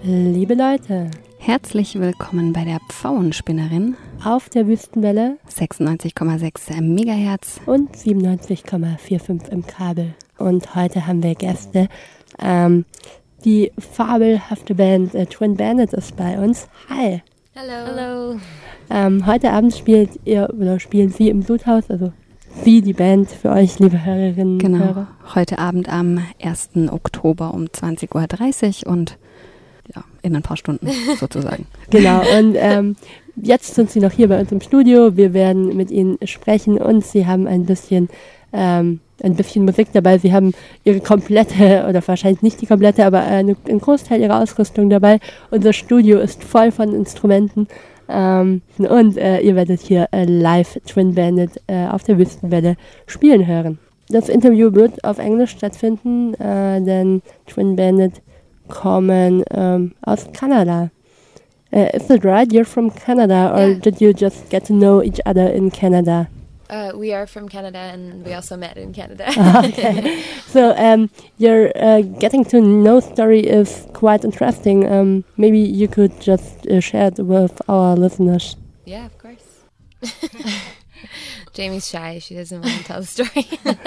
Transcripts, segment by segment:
Liebe Leute, herzlich willkommen bei der Pfauenspinnerin auf der Wüstenwelle 96,6 MHz und 97,45 im Kabel. Und heute haben wir Gäste. Die fabelhafte Band Twin Bandit ist bei uns. Hi. Hallo. Heute Abend spielt spielen Sie im Sudhaus, also Sie, die Band, für euch, liebe Hörerinnen und Hörer. Heute Abend am 1. Oktober um 20.30 Uhr und ja, in ein paar Stunden sozusagen. Genau, und jetzt sind Sie noch hier bei uns im Studio. Wir werden mit Ihnen sprechen und Sie haben ein bisschen Musik dabei. Sie haben Ihre komplette, oder wahrscheinlich nicht die komplette, aber einen Großteil Ihrer Ausrüstung dabei. Unser Studio ist voll von Instrumenten. Und ihr werdet hier live Twin Bandit auf der Wüstenwelle spielen hören. Das Interview wird auf Englisch stattfinden, denn Twin Bandit kommen aus Kanada. Is it right? You're from Canada, or did you just get to know each other in Canada? We are from Canada, and we also met in Canada. Okay. So your getting to know story is quite interesting. Maybe you could just share it with our listeners. Yeah, of course. Jamie's shy. She doesn't want to tell the story.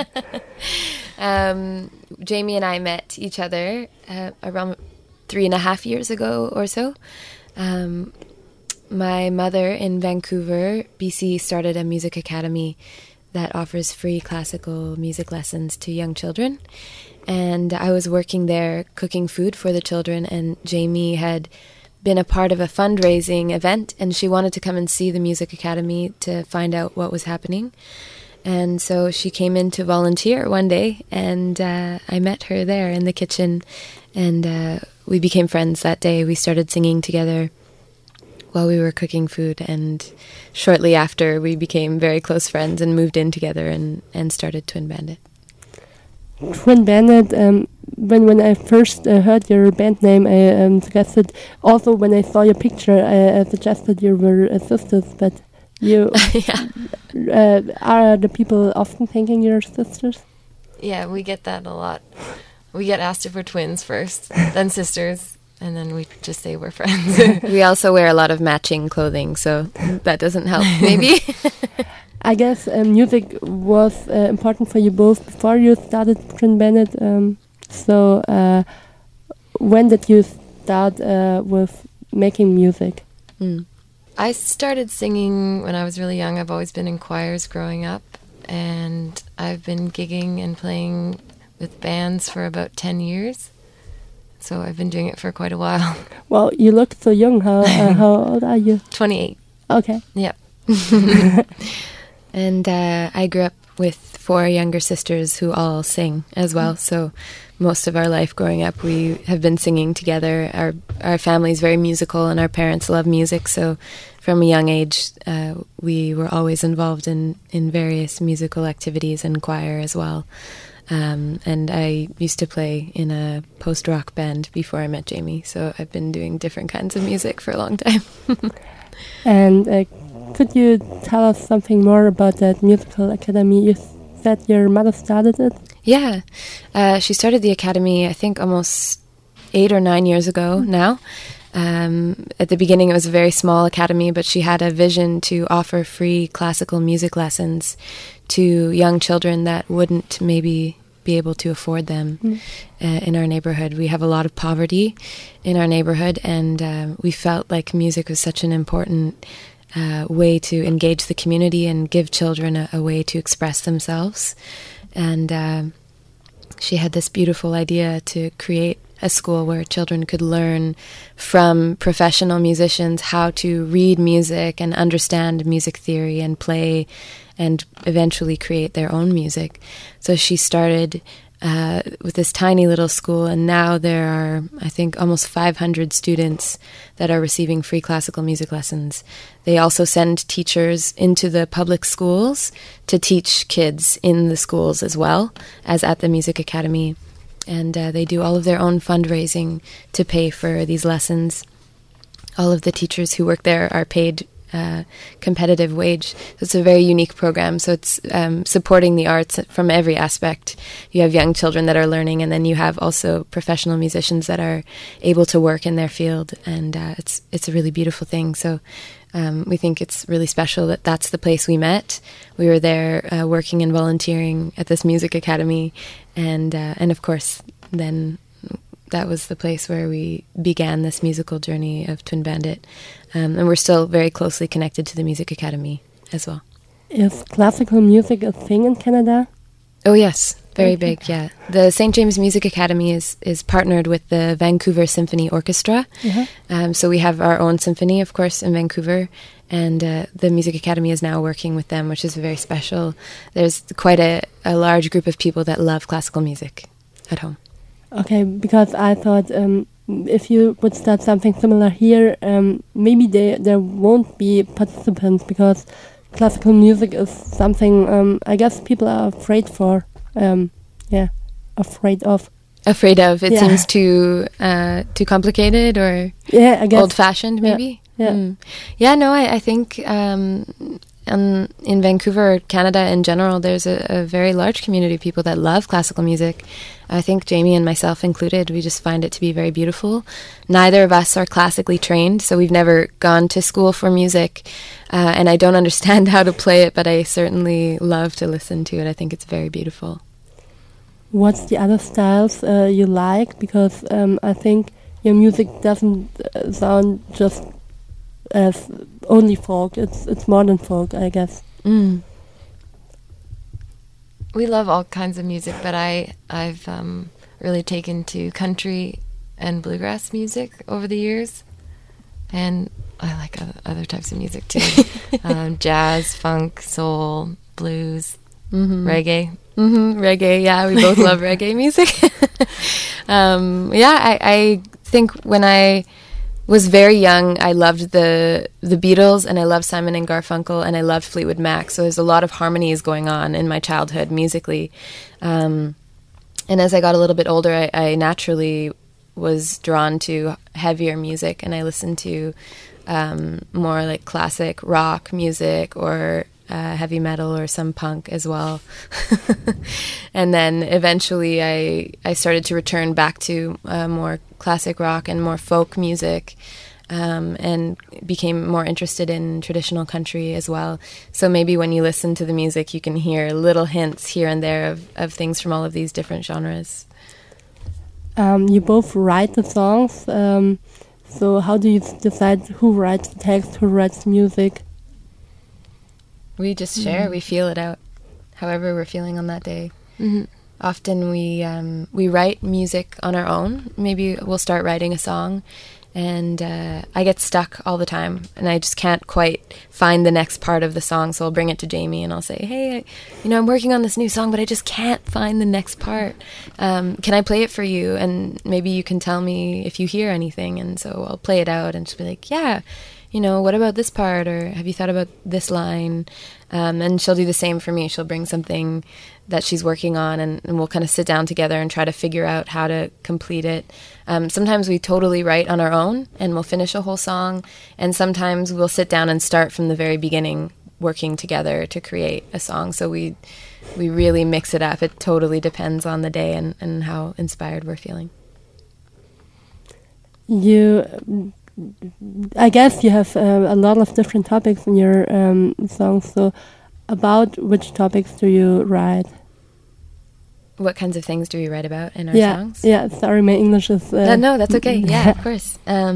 Jamie and I met each other around 3.5 years ago or so. My mother in Vancouver, BC, started a music academy that offers free classical music lessons to young children. And I was working there cooking food for the children, and Jamie had been a part of a fundraising event, and she wanted to come and see the music academy to find out what was happening. And so she came in to volunteer one day, and I met her there in the kitchen, and we became friends that day. We started singing together while we were cooking food, and shortly after we became very close friends and moved in together and started Twin Bandit. Twin Bandit, when I first heard your band name, I suggested, also when I saw your picture, I suggested you were sisters, but you are the people often thinking you're sisters? Yeah, we get that a lot. We get asked if we're twins first, then sisters, and then we just say we're friends. We also wear a lot of matching clothing, so that doesn't help, maybe. I guess music was important for you both before you started Twin Bandit. So when did you start with making music? I started singing when I was really young. I've always been in choirs growing up, and I've been gigging and playing with bands for about 10 years. So I've been doing it for quite a while. Well, you look so young. How old are you? 28. Okay. Yep. And I grew up with 4 younger sisters who all sing as well. So most of our life growing up, we have been singing together. Our family's very musical, and our parents love music. So from a young age, we were always involved in various musical activities and choir as well. And I used to play in a post-rock band before I met Jamie, so I've been doing different kinds of music for a long time. And could you tell us something more about that musical academy? You said your mother started it? Yeah, she started the academy, I think, almost 8 or 9 years ago now. At the beginning, it was a very small academy, but she had a vision to offer free classical music lessons to young children that wouldn't maybe be able to afford them in our neighborhood. We have a lot of poverty in our neighborhood, and we felt like music was such an important way to engage the community and give children a way to express themselves. And she had this beautiful idea to create a school where children could learn from professional musicians how to read music and understand music theory and play and eventually create their own music. So she started with this tiny little school, and now there are, I think, almost 500 students that are receiving free classical music lessons. They also send teachers into the public schools to teach kids in the schools as well as at the music academy. And they do all of their own fundraising to pay for these lessons. All of the teachers who work there are paid competitive wage. So it's a very unique program. So it's supporting the arts from every aspect. You have young children that are learning, and then you have also professional musicians that are able to work in their field, and it's a really beautiful thing. So we think it's really special that that's the place we met. We were there working and volunteering at this music academy, and of course then that was the place where we began this musical journey of Twin Bandit. And we're still very closely connected to the Music Academy as well. Is classical music a thing in Canada? Oh, yes. Very big, yeah. The St. James Music Academy is partnered with the Vancouver Symphony Orchestra. So we have our own symphony, of course, in Vancouver. And the Music Academy is now working with them, which is very special. There's quite a large group of people that love classical music at home. Okay, because I thought if you would start something similar here, maybe there won't be participants, because classical music is something I guess people are afraid for. Afraid of. Afraid of. It seems too complicated or I guess old-fashioned, maybe. I think in Vancouver, Canada in general, there's a very large community of people that love classical music. I think Jamie and myself included. We just find it to be very beautiful. Neither of us are classically trained, so we've never gone to school for music, and I don't understand how to play it, but I certainly love to listen to it. I think it's very beautiful. What's the other styles you like? Because I think your music doesn't sound just as only folk. It's modern folk, I guess. We love all kinds of music, but I've really taken to country and bluegrass music over the years, and I like other types of music too. Jazz, funk, soul, blues, reggae. Reggae, yeah, we both love reggae music. I think when I was very young, I loved the Beatles, and I loved Simon and Garfunkel, and I loved Fleetwood Mac. So there's a lot of harmonies going on in my childhood musically. And as I got a little bit older, I naturally was drawn to heavier music, and I listened to more like classic rock music or heavy metal or some punk as well. And then eventually I started to return back to more classic rock and more folk music, and became more interested in traditional country as well. So maybe when you listen to the music, you can hear little hints here and there of things from all of these different genres. You both write the songs, so how do you decide who writes the text, who writes the music? We just share, we feel it out, however we're feeling on that day. Often we write music on our own. Maybe we'll start writing a song, and I get stuck all the time, and I just can't quite find the next part of the song, so I'll bring it to Jamie, and I'll say, hey, I'm working on this new song, but I just can't find the next part. Can I play it for you? And maybe you can tell me if you hear anything, and so I'll play it out, and she'll be like, yeah, what about this part, or have you thought about this line? And she'll do the same for me. She'll bring something that she's working on, and we'll kind of sit down together and try to figure out how to complete it. Sometimes we totally write on our own, and we'll finish a whole song, and sometimes we'll sit down and start from the very beginning, working together to create a song. So we really mix it up. It totally depends on the day and how inspired we're feeling. I guess you have a lot of different topics in your songs, so about which topics do you write? What kinds of things do we write about in our songs? Yeah, sorry, my English is... No, that's okay. Yeah, of course.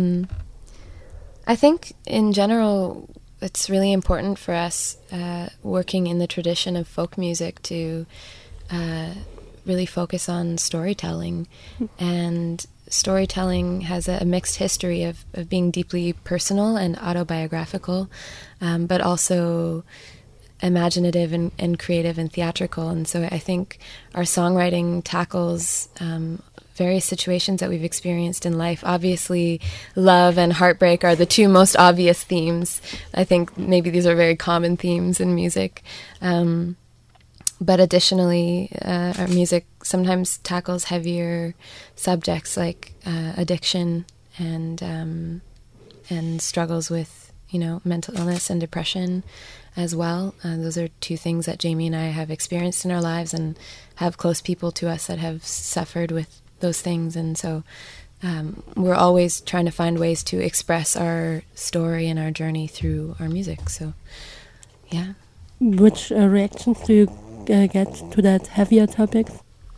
I think in general it's really important for us working in the tradition of folk music to really focus on storytelling, and storytelling has a mixed history of being deeply personal and autobiographical, but also imaginative and creative and theatrical. And so I think our songwriting tackles various situations that we've experienced in life. Obviously, love and heartbreak are the two most obvious themes. I think maybe these are very common themes in music. But additionally, our music sometimes tackles heavier subjects like addiction and struggles with mental illness and depression as well. Those are two things that Jamie and I have experienced in our lives and have close people to us that have suffered with those things. And so we're always trying to find ways to express our story and our journey through our music. So, yeah. Which reactions do you get to that heavier topics?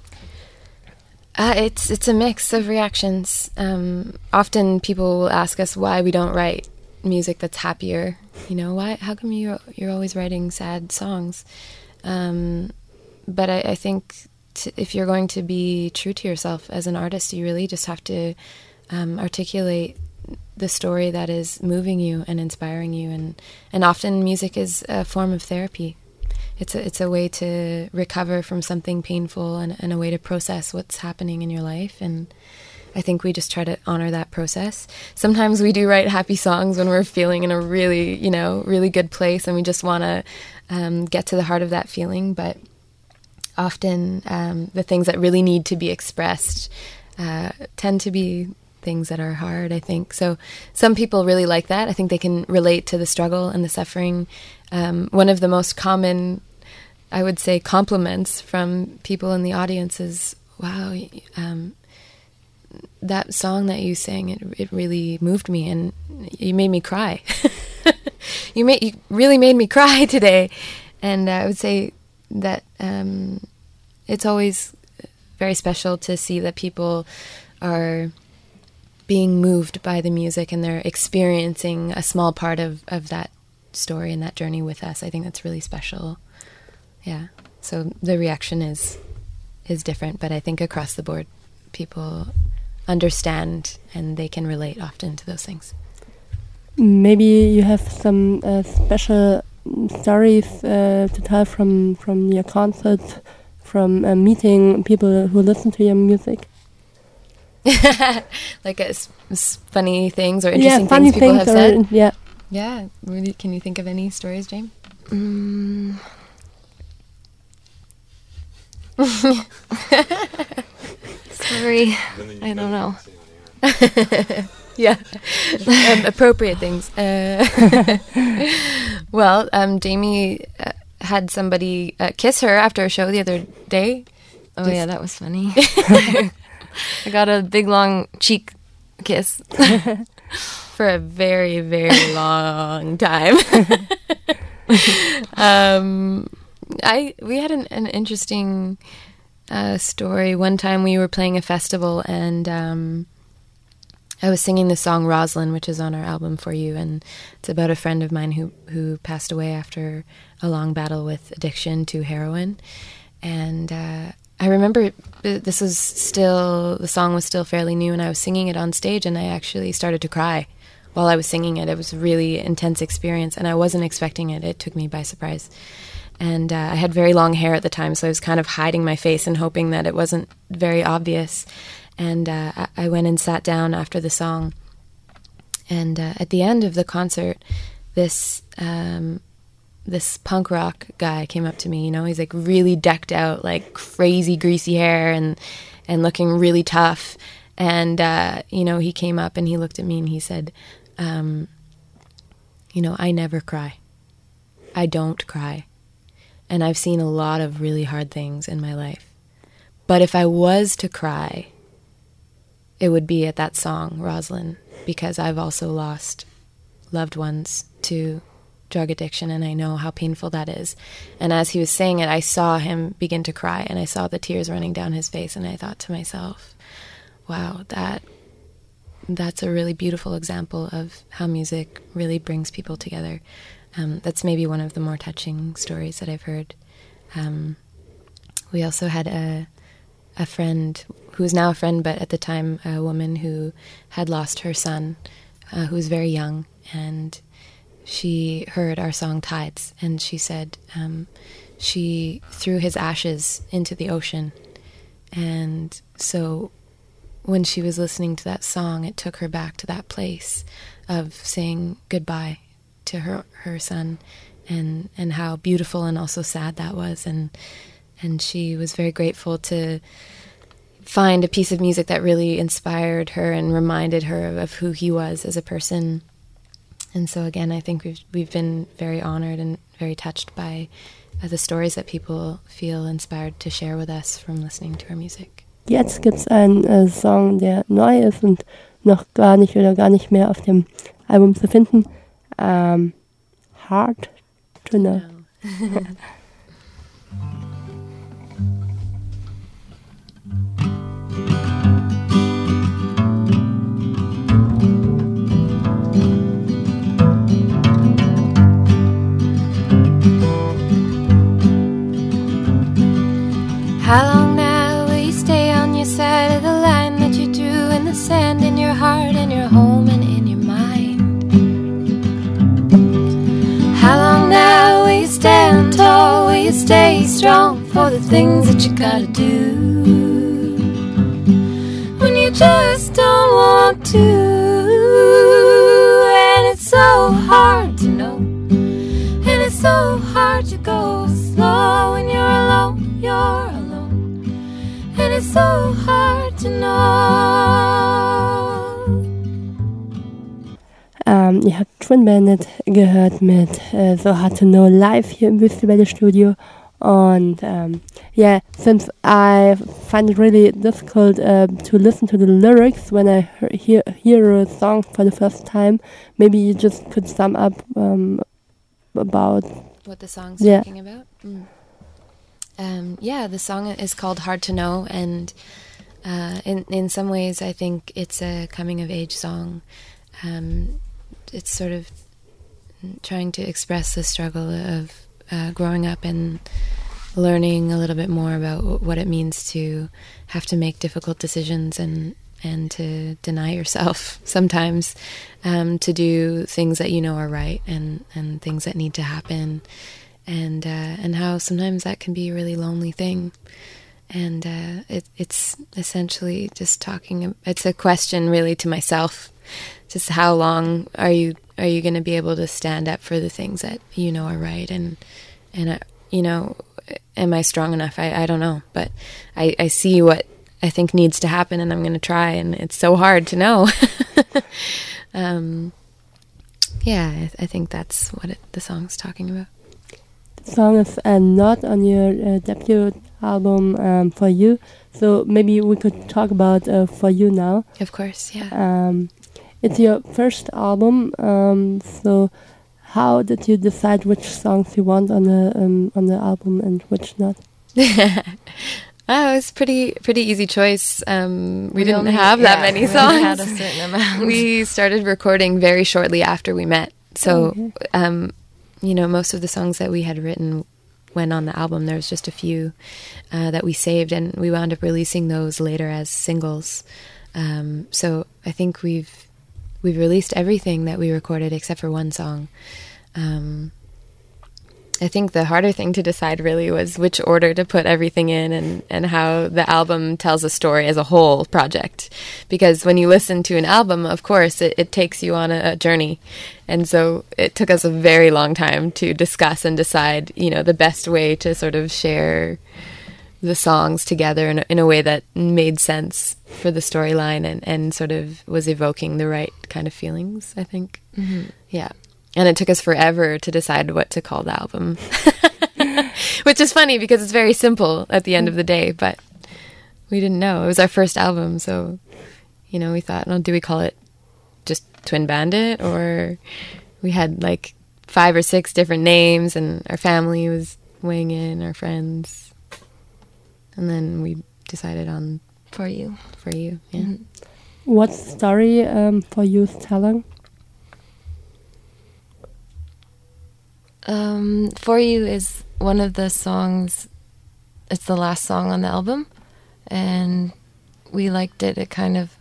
It's a mix of reactions. Often people will ask us why we don't write music that's happier. Why? How come you're always writing sad songs? But I think if you're going to be true to yourself as an artist, you really just have to articulate the story that is moving you and inspiring you. And often music is a form of therapy. It's a way to recover from something painful and a way to process what's happening in your life. And I think we just try to honor that process. Sometimes we do write happy songs when we're feeling in a really, really good place and we just want to get to the heart of that feeling. But often the things that really need to be expressed tend to be things that are hard, I think. So some people really like that. I think they can relate to the struggle and the suffering. One of the most common, I would say, compliments from people in the audience is, wow, that song that you sang, it really moved me and you made me cry. You really made me cry today. And I would say that it's always very special to see that people are being moved by the music and they're experiencing a small part of that story and that journey with us. I think that's really special. Yeah. So the reaction is different, but I think across the board people understand and they can relate often to those things. Maybe you have some special stories to tell from your concert, from meeting people who listen to your music. Like funny things or interesting things people have said? Yeah. Really, can you think of any stories, James? Sorry, I don't know. Yeah, appropriate things. Well, Jamie had somebody kiss her after a show the other day. Oh yeah, that was funny. I got a big long cheek kiss for a very, very long time. We had an interesting story. One time we were playing a festival and I was singing the song Rosalind, which is on our album For You, and it's about a friend of mine who passed away after a long battle with addiction to heroin. And I remember the song was still fairly new, and I was singing it on stage, and I actually started to cry while I was singing it. It was a really intense experience, and I wasn't expecting it. It took me by surprise. And I had very long hair at the time, so I was kind of hiding my face and hoping that it wasn't very obvious. And I went and sat down after the song. And at the end of the concert, this punk rock guy came up to me. He's like really decked out, like crazy greasy hair and looking really tough. And, he came up and he looked at me and he said, I never cry. I don't cry. And I've seen a lot of really hard things in my life. But if I was to cry, it would be at that song, Rosalind, because I've also lost loved ones to drug addiction, and I know how painful that is. And as he was saying it, I saw him begin to cry, and I saw the tears running down his face, and I thought to myself, wow, that's a really beautiful example of how music really brings people together. That's maybe one of the more touching stories that I've heard. We also had a friend who is now a friend, but at the time a woman who had lost her son, who was very young, and she heard our song Tides, and she said she threw his ashes into the ocean. And so when she was listening to that song, it took her back to that place of saying goodbye to her son, and how beautiful and also sad that was. And she was very grateful to find a piece of music that really inspired her and reminded her of who he was as a person. so again, I think we've been very honored and very touched by the stories that people feel inspired to share with us from listening to our music. Jetzt gibt's einen Song, der neu ist und noch gar nicht mehr auf dem Album zu finden. Hard to Know. How long now will you stay on your side of the line that you drew in the sand, in your heart, in your home, and in your mind? How long now will you stand tall, will you stay strong for the things that you gotta do when you just don't want to? And it's so hard to know, and it's so hard to go slow when you're alone, you're alone. And it's so hard to know. Ihr habt Twin Bandit gehört mit So Hard to Know live hier im Wüstewelle Studio. Und yeah, since I find it really difficult to listen to the lyrics when I hear a song for the first time, maybe you just could sum up about what the song's talking about. The song is called Hard to Know, and in some ways I think it's a coming-of-age song. It's sort of trying to express the struggle of growing up and learning a little bit more about what it means to have to make difficult decisions and to deny yourself sometimes, to do things that you know are right and things that need to happen. And how sometimes that can be a really lonely thing. And it's essentially just talking, it's a question really to myself, just how long are you going to be able to stand up for the things that you know are right? And you know, am I strong enough? I don't know, but I see what I think needs to happen, and I'm going to try, and it's so hard to know. I think that's what the song's talking about. The song is not on your debut album, For You, so maybe we could talk about For You now. Of course, yeah. It's your first album, so how did you decide which songs you want on the album and which not? Oh, it was pretty easy choice. We didn't have that many songs. We had a certain amount. We started recording very shortly after we met, so you know, most of the songs that we had written went on the album. There was just a few that we saved, and we wound up releasing those later as singles. So I think we've released everything that we recorded except for one song. I think the harder thing to decide really was which order to put everything in and how the album tells a story as a whole project. Because when you listen to an album, of course, it takes you on a journey. And so it took us a very long time to discuss and decide, you know, the best way to sort of share the songs together in a way that made sense for the storyline and sort of was evoking the right kind of feelings, I think. Mm-hmm. Yeah. And it took us forever to decide what to call the album, which is funny because it's very simple at the end of the day, but we didn't know. It was our first album, so, you know, we thought, well, do we call it just Twin Bandit? Or we had like 5 or 6 different names, and our family was weighing in, our friends. And then we decided on For You. For You, yeah. Mm-hmm. What's the story For You's telling? For You is one of the songs, it's the last song on the album, and we liked it. It kind of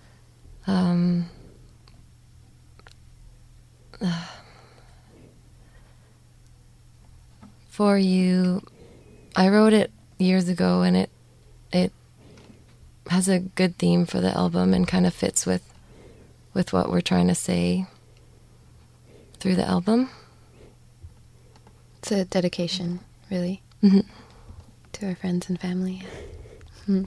For You, I wrote it years ago, and it has a good theme for the album and kind of fits with what we're trying to say through the album. It's a dedication, really, to our friends and family. Mm.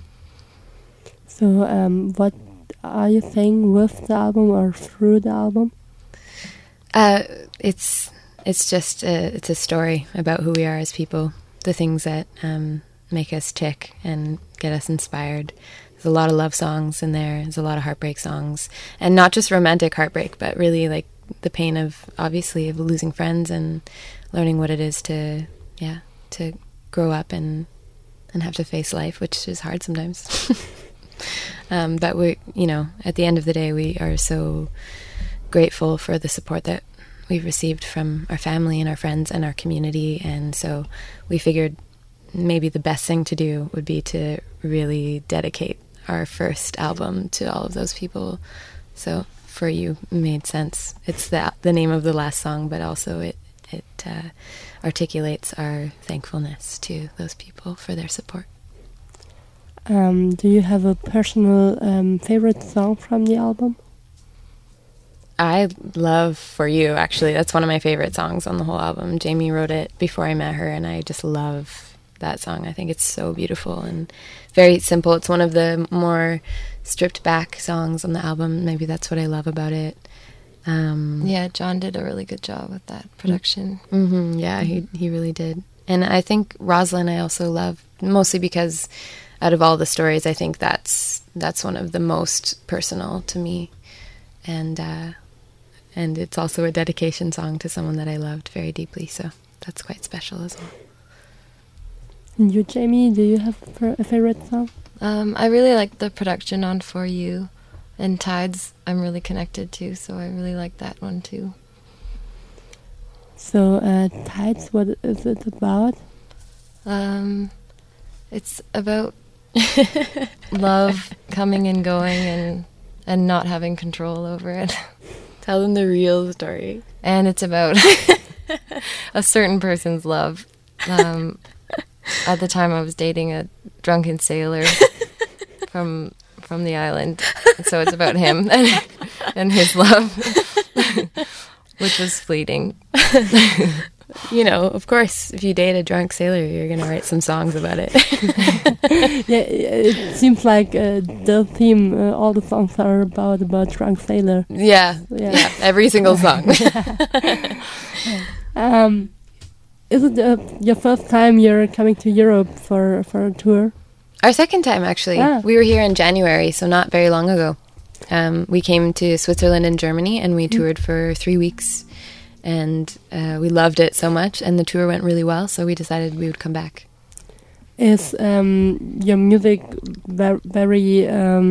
So what are you saying with the album or through the album? It's just it's a story about who we are as people, the things that make us tick and get us inspired. There's a lot of love songs in there. There's a lot of heartbreak songs, and not just romantic heartbreak, but really like the pain of obviously of losing friends and learning what it is to grow up and have to face life, which is hard sometimes. But we, at the end of the day, we are so grateful for the support that we've received from our family and our friends and our community. And so we figured maybe the best thing to do would be to really dedicate our first album to all of those people. So For You made sense. It's the name of the last song, but also it articulates our thankfulness to those people for their support. Do you have a personal favorite song from the album? I love For You, actually. That's one of my favorite songs on the whole album. Jamie wrote it before I met her, and I just love that song. I think it's so beautiful and very simple. It's one of the more stripped back songs on the album. Maybe that's what I love about it. Yeah, John did a really good job with that production. Mm-hmm, yeah, he really did. And I think Rosalind I also love, mostly because out of all the stories, I think that's one of the most personal to me. And it's also a dedication song to someone that I loved very deeply, so that's quite special as well. And you, Jamie, do you have a favorite song? I really like the production on For You, and Tides I'm really connected to, so I really like that one too. So Tides, what is it about? It's about love coming and going and not having control over it. Tell them the real story. And it's about a certain person's love. At the time I was dating a drunken sailor from the island. So it's about him and his love, which was fleeting. Of course, if you date a drunk sailor, you're going to write some songs about it. Yeah, it seems like the theme, all the songs are about drunk sailor. Yeah, every single song. Is it your first time you're coming to Europe for a tour? Our second time, actually. We were here in January, so not very long ago. We came to Switzerland and Germany, and we toured for 3 weeks. And we loved it so much, and the tour went really well, so we decided we would come back. Is your music very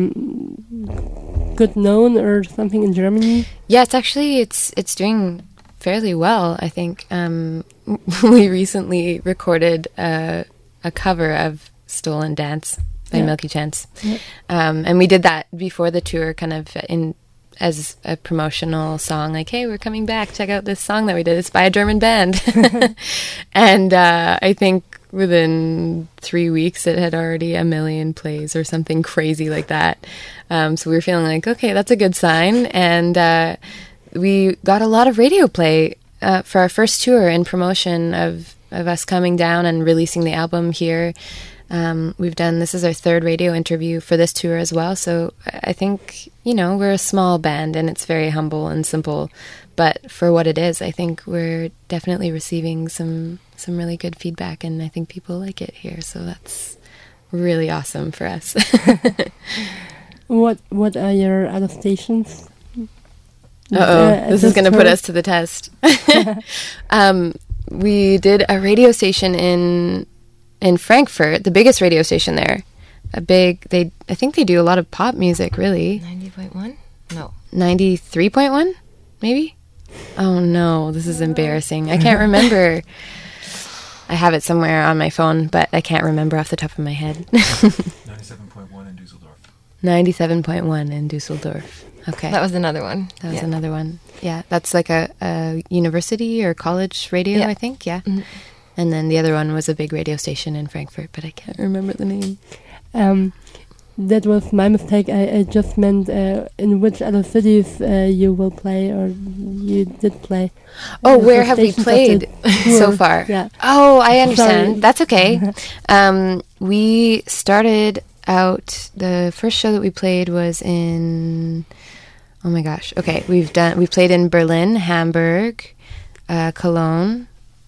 good known or something in Germany? Yeah, it's doing fairly well, I think. We recently recorded a cover of Stolen Dance by Milky Chance. Yeah. And we did that before the tour, kind of as a promotional song, like, hey, we're coming back, check out this song that we did. It's by a German band. And I think within 3 weeks it had already 1 million plays or something crazy like that. So we were feeling like, okay, that's a good sign. And we got a lot of radio play for our first tour in promotion of us coming down and releasing the album here. This is our 3rd radio interview for this tour as well. So I think, we're a small band and it's very humble and simple. But for what it is, I think we're definitely receiving some really good feedback, and I think people like it here. So that's really awesome for us. What are your other stations? This is going to put us to the test. We did a radio station in Frankfurt, the biggest radio station there. I think they do a lot of pop music, really. 90.1? No. 93.1? Maybe? Oh no, this is embarrassing. I can't remember. I have it somewhere on my phone, but I can't remember off the top of my head. 97.1 in Dusseldorf. 97.1 in Dusseldorf. Okay. That was another one. That was another one. Yeah, that's like a university or college radio, I think. Yeah. Mm-hmm. And then the other one was a big radio station in Frankfurt, but I can't remember the name. That was my mistake. I just meant in which other cities you will play or you did play. Oh, where have we played so far? Yeah. Oh, I understand. Sorry. That's okay. We started out, the first show that we played was in Oh my gosh. Okay, we've played in Berlin, Hamburg, Cologne,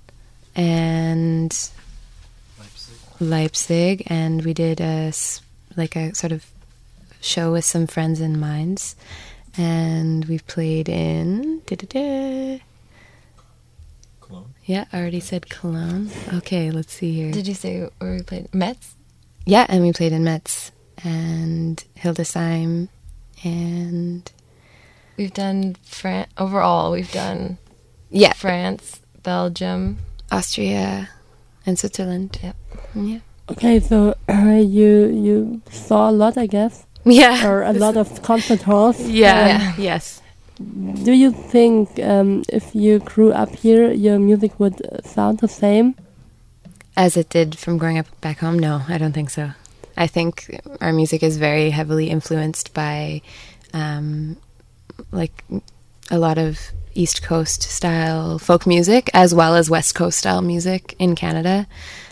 and Leipzig, and we did a sort of show with some friends in Mainz, and we've played in Cologne. Yeah, I already said Cologne. Okay, let's see here. Did you say where we played? Metz? Yeah, and we played in Metz and Hildesheim, and We've done overall, we've done yeah, France, Belgium, Austria, and Switzerland. Yep. Yeah. Okay, so you saw a lot, I guess, Yeah. or a lot of concert halls. Yeah. Yes. Do you think if you grew up here, your music would sound the same? As it did from growing up back home? No, I don't think so. I think our music is very heavily influenced by like a lot of East Coast style folk music as well as West Coast style music in Canada.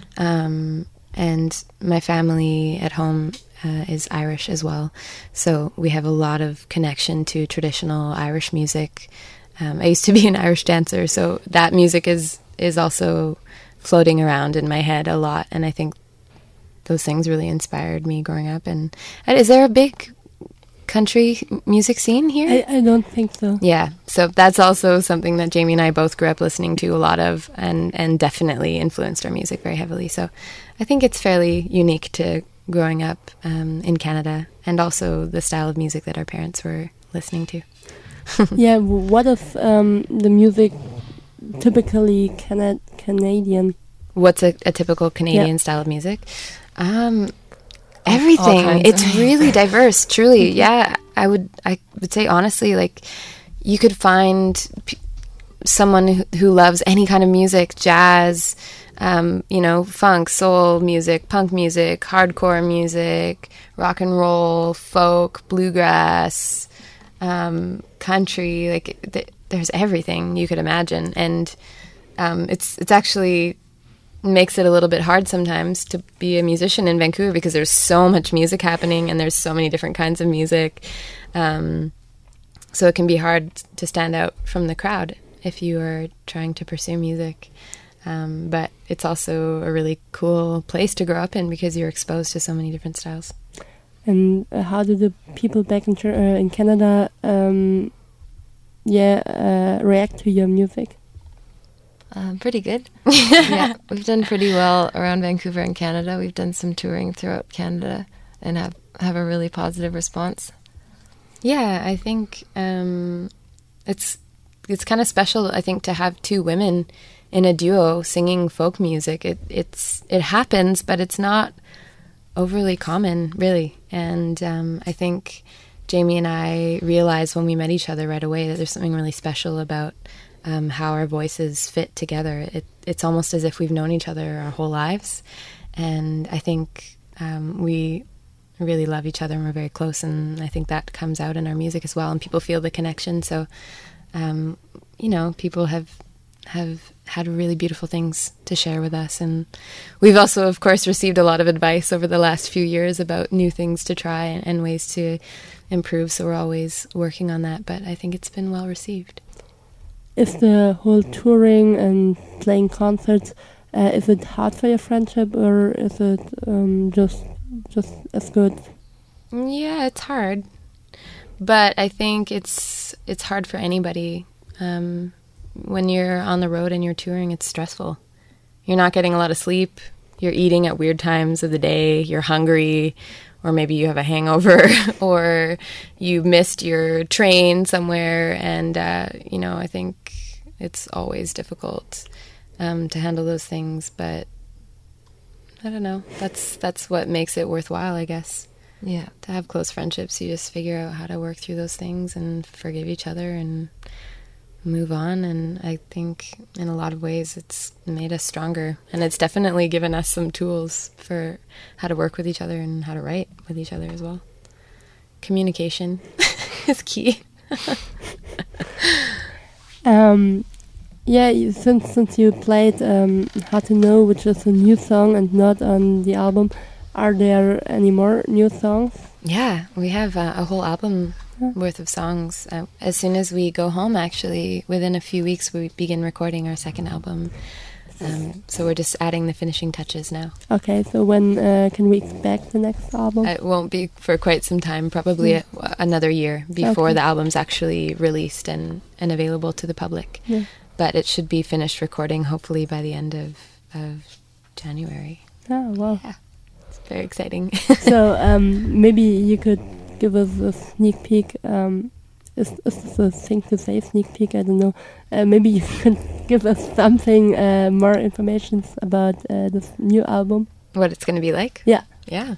And my family at home is Irish as well. So we have a lot of connection to traditional Irish music. I used to be an Irish dancer, so that music is also floating around in my head a lot. And I think those things really inspired me growing up. And is there a big country music scene here? I don't think so. Yeah, so that's also something that Jamie and I both grew up listening to a lot of, and definitely influenced our music very heavily. So I think it's fairly unique to growing up in Canada, and also the style of music that our parents were listening to. Yeah, what if the music typically Canadian? What's a typical Canadian style of music? Everything. kinds. It's really diverse, truly. Yeah, I would say honestly, like, you could find someone who loves any kind of music, jazz, funk, soul music, punk music, hardcore music, rock and roll, folk, bluegrass, country. Like, there's everything you could imagine, and it's actually makes it a little bit hard sometimes to be a musician in Vancouver because there's so much music happening and there's so many different kinds of music. So it can be hard to stand out from the crowd if you are trying to pursue music. But it's also a really cool place to grow up in because you're exposed to so many different styles. And how do the people back in Canada react to your music? Pretty good. Yeah, we've done pretty well around Vancouver and Canada. We've done some touring throughout Canada and have a really positive response. Yeah, I think it's kind of special, I think, to have two women in a duo singing folk music. It happens, but it's not overly common, really. And I think Jamie and I realized when we met each other right away that there's something really special about how our voices fit together. It's almost as if we've known each other our whole lives. And I think we really love each other and we're very close, and I think that comes out in our music as well, and people feel the connection. So people have had really beautiful things to share with us, and we've also, of course, received a lot of advice over the last few years about new things to try and ways to improve, so we're always working on that, but I think it's been well received. Is the whole touring and playing concerts, is it hard for your friendship, or is it just as good? Yeah, it's hard, but I think it's hard for anybody. When you're on the road and you're touring, it's stressful. You're not getting a lot of sleep. You're eating at weird times of the day. You're hungry, or maybe you have a hangover, or you missed your train somewhere. And, I think it's always difficult to handle those things. But I don't know. That's what makes it worthwhile, I guess. Yeah. To have close friendships, you just figure out how to work through those things and forgive each other and move on. And I think in a lot of ways it's made us stronger, and it's definitely given us some tools for how to work with each other and how to write with each other as well. Communication is key. Since you played Hard to Know, which is a new song and not on the album, are there any more new songs? Yeah, we have a whole album worth of songs. As soon as we go home, actually, within a few weeks, we begin recording our second album. So we're just adding the finishing touches now. Okay, so when can we expect the next album? It won't be for quite some time, probably another year before the album's actually released and available to the public. Yeah. But it should be finished recording hopefully by the end of January. Oh, wow. Yeah, it's very exciting. So maybe you could give us a sneak peek. Is this a thing to say, sneak peek? I don't know. Maybe you could give us something, more information about this new album. What it's going to be like? Yeah. Yeah.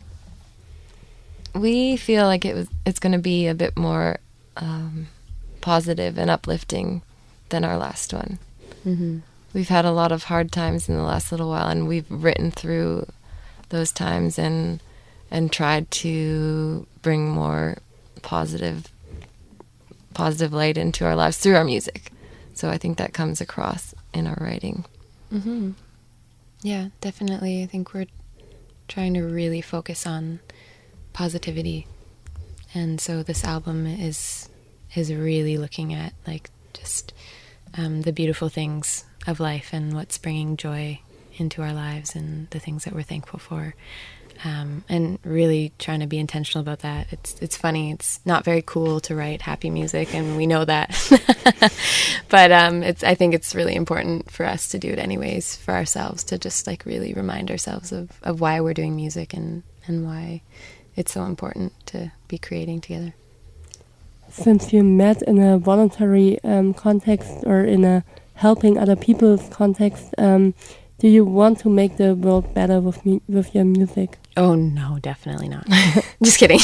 We feel like it's going to be a bit more positive and uplifting than our last one. Mm-hmm. We've had a lot of hard times in the last little while, and we've written through those times and tried to bring more positive light into our lives through our music. So I think that comes across in our writing. Mm-hmm. Yeah, definitely. I think we're trying to really focus on positivity. And so this album is really looking at like just the beautiful things of life and what's bringing joy into our lives and the things that we're thankful for. And really trying to be intentional about that. It's funny. It's not very cool to write happy music, and we know that. But I think it's really important for us to do it anyways, for ourselves, to just like really remind ourselves of why we're doing music and why it's so important to be creating together. Since you met in a voluntary context or in a helping other people's context, do you want to make the world better with your music? Oh, no, definitely not. Just kidding.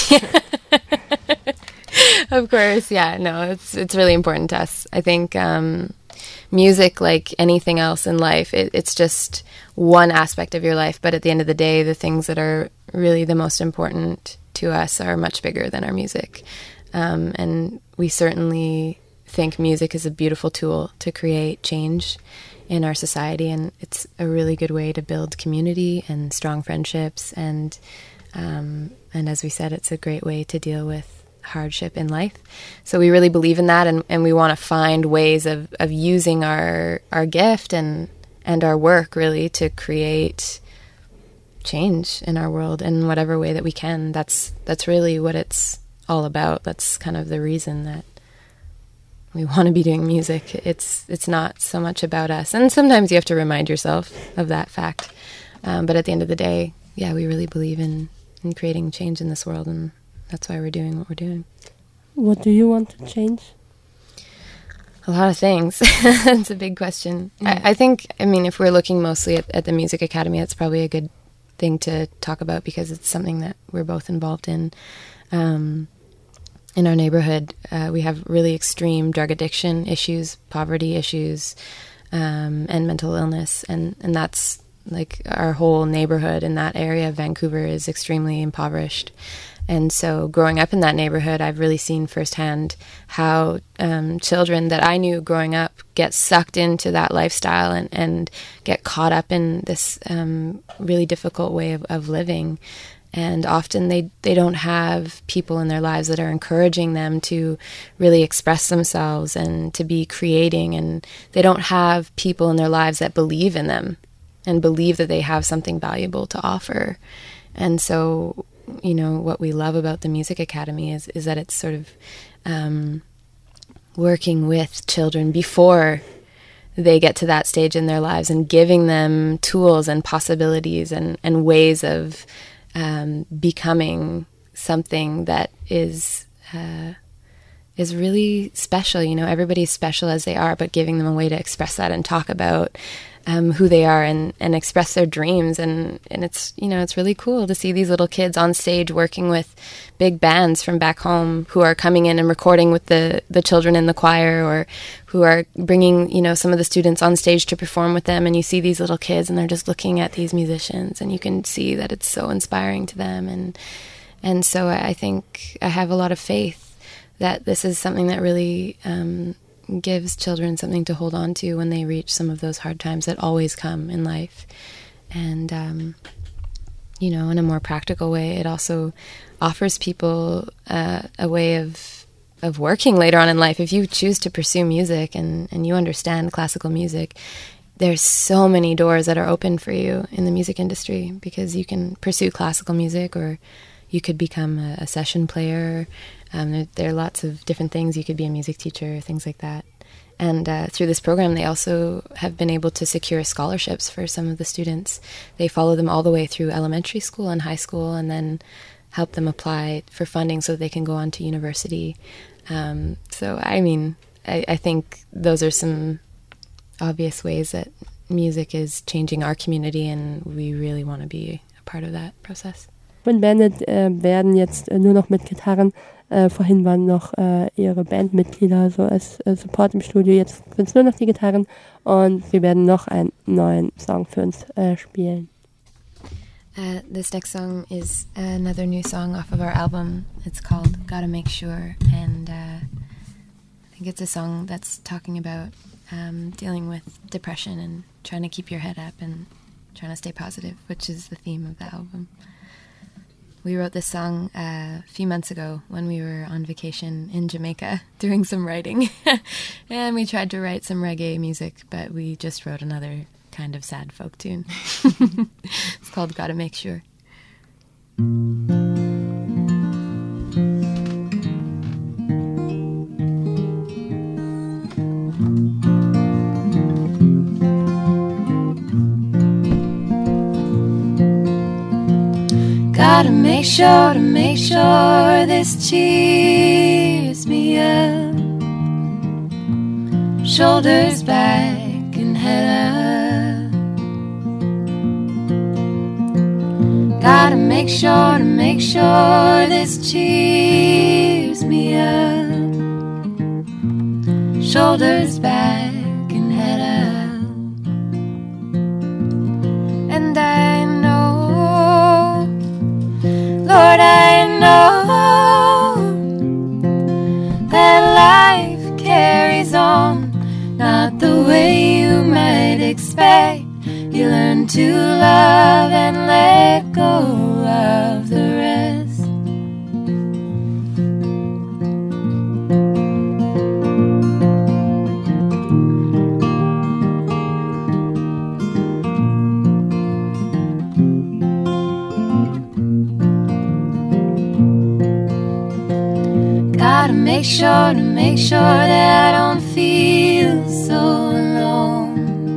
Of course, yeah. No, it's really important to us. I think music, like anything else in life, it's just one aspect of your life. But at the end of the day, the things that are really the most important to us are much bigger than our music. And we certainly think music is a beautiful tool to create change in our society, and it's a really good way to build community and strong friendships, and as we said, it's a great way to deal with hardship in life. So we really believe in that, and we want to find ways of using our gift and our work really to create change in our world in whatever way that we can. That's really what it's all about. That's kind of the reason that we want to be doing music. It's not so much about us. And sometimes you have to remind yourself of that fact. But at the end of the day, yeah, we really believe in creating change in this world, and that's why we're doing what we're doing. What do you want to change? A lot of things. That's a big question. I think, if we're looking mostly at the Music Academy, it's probably a good thing to talk about because it's something that we're both involved in. In our neighborhood, we have really extreme drug addiction issues, poverty issues, and mental illness. And that's like our whole neighborhood in that area of Vancouver is extremely impoverished. And so growing up in that neighborhood, I've really seen firsthand how children that I knew growing up get sucked into that lifestyle and get caught up in this really difficult way of living. And often they don't have people in their lives that are encouraging them to really express themselves and to be creating. And they don't have people in their lives that believe in them and believe that they have something valuable to offer. And so, what we love about the Music Academy is that it's sort of working with children before they get to that stage in their lives and giving them tools and possibilities and ways of becoming something that is really special. Everybody's special as they are, but giving them a way to express that and talk about who they are and express their dreams. And it's, it's really cool to see these little kids on stage working with big bands from back home who are coming in and recording with the children in the choir, or who are bringing, some of the students on stage to perform with them. And you see these little kids and they're just looking at these musicians, and you can see that it's so inspiring to them. And so I think I have a lot of faith that this is something that really gives children something to hold on to when they reach some of those hard times that always come in life. And, in a more practical way, it also offers people a way of of working later on in life. If you choose to pursue music and you understand classical music, there's so many doors that are open for you in the music industry, because you can pursue classical music, or you could become a session player. There are lots of different things. You could be a music teacher, things like that. And through this program, they also have been able to secure scholarships for some of the students. They follow them all the way through elementary school and high school, and then help them apply for funding so they can go on to university. So, I mean, I think those are some obvious ways that music is changing our community, and we really want to be a part of that process. Und Bandit werden jetzt nur noch mit Gitarren. Vorhin waren noch ihre Bandmitglieder so als Support im Studio. Jetzt sind es nur noch die Gitarren und sie werden noch einen neuen Song für uns spielen. This next song is another new song off of our album. It's called Gotta Make Sure, and I think it's a song that's talking about dealing with depression and trying to keep your head up and trying to stay positive, which is the theme of the album. We wrote this song a few months ago when we were on vacation in Jamaica doing some writing. And we tried to write some reggae music, but we just wrote another kind of sad folk tune. It's called Gotta Make Sure. Gotta make sure this cheers me up. Shoulders back and head up. Gotta make sure this cheers me up. Shoulders back and head up. And I know, Lord, I know that life carries on, not the way you might expect. You learn to love and let go of the rest. Gotta make sure that I don't feel so alone.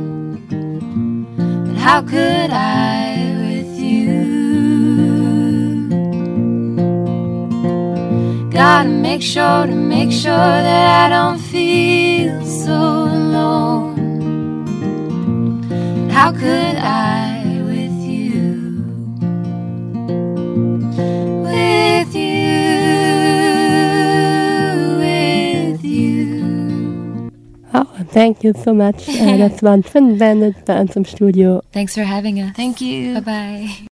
But how could I with you? Gotta make sure that I don't feel so alone. But how could I with you? With you. Oh, thank you so much. Das waren Twin Bandit bei uns im Studio. Thanks for having us. Thank you. Bye-bye.